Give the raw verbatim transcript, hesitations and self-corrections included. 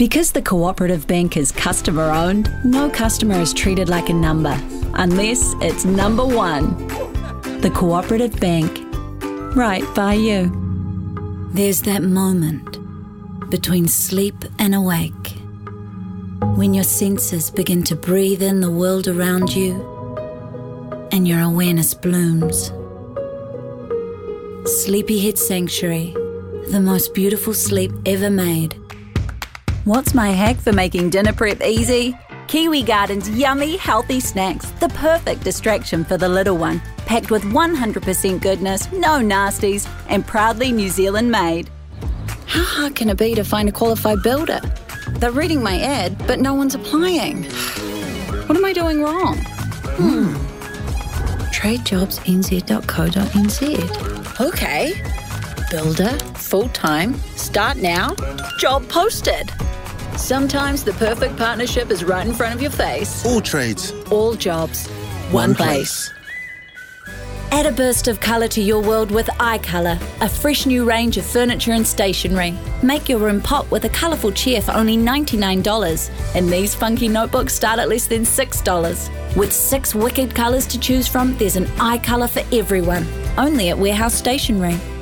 Because the Cooperative Bank is customer-owned, no customer is treated like a number, unless it's number one. The Cooperative Bank. Right by you. There's that moment between sleep and awake, when your senses begin to breathe in the world around you and your awareness blooms. Sleepyhead Sanctuary, the most beautiful sleep ever made. What's my hack for making dinner prep easy? Kiwi Garden's yummy, healthy snacks, the perfect distraction for the little one, packed with one hundred percent goodness, no nasties, and proudly New Zealand made. How hard can it be to find a qualified builder? They're reading my ad, but no one's applying. What am I doing wrong? Hmm. trade jobs n z dot co dot n z. Okay. Builder, full-time, start now, job posted. Sometimes the perfect partnership is right in front of your face. All trades. All jobs. One, One place. place. Add a burst of colour to your world with iColour, a fresh new range of furniture and stationery. Make your room pop with a colourful chair for only ninety-nine dollars. And these funky notebooks start at less than six dollars. With six wicked colours to choose from, there's an iColour for everyone. Only at Warehouse Stationery.